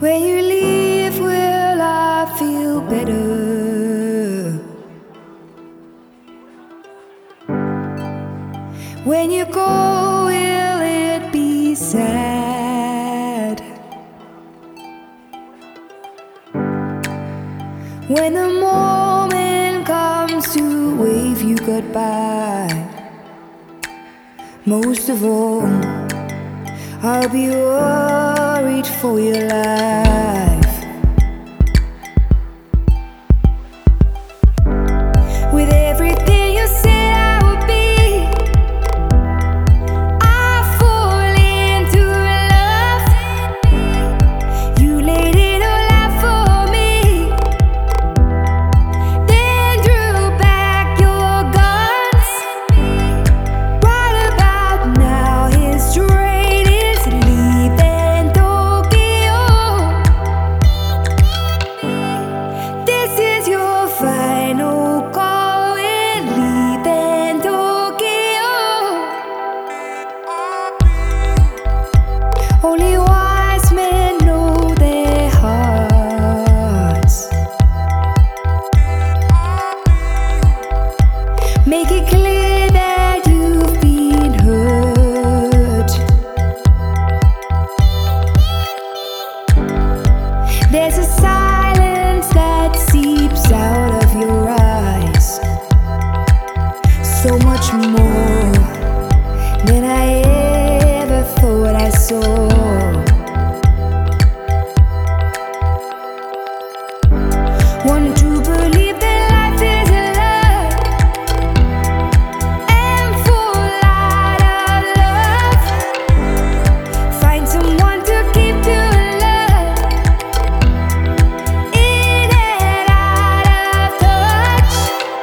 When you leave, will I feel better? When you go, will it be sad? When the moment comes to wave you goodbye, most of all, I'll be worried for your life. With everything you said I would be, I fall into love. You laid it all out for me, then drew back your guns. Right about now, his train is leaving Tokyo. This is your final call, we're leaving Tokyo. Only wise men know their hearts. Make it clear that you've been hurt. There's a silence that seeps out of your eyes, so much more than I ever thought I saw. Want to believe that life is a lie and full out of love. Find someone to keep you alive, in and out of touch.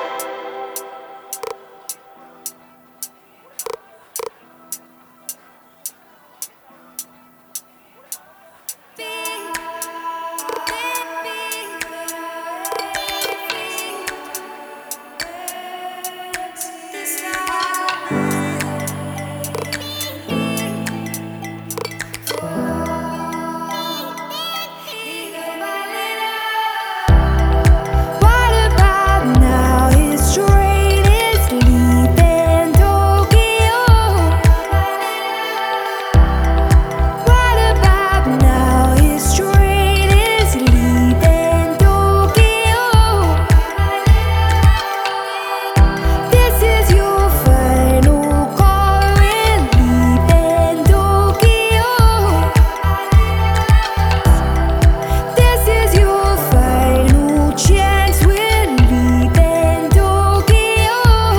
What about now? His train is leaving Tokyo. What about now? His train is leaving Tokyo. This is your final call, we're leaving Tokyo. This is your final chance, we're leaving Tokyo.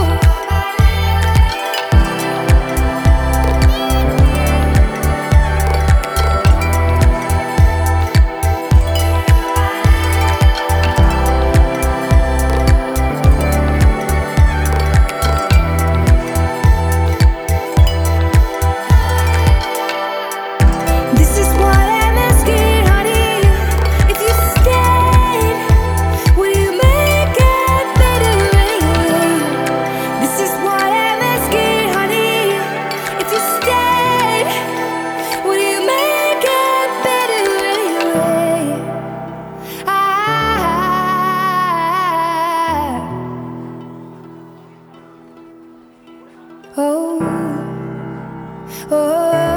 This is what I'm asking, honey. If you stayed, would you make it better anyway? This is what I'm asking, honey. If you stayed, would you make it better anyway? Oh, oh.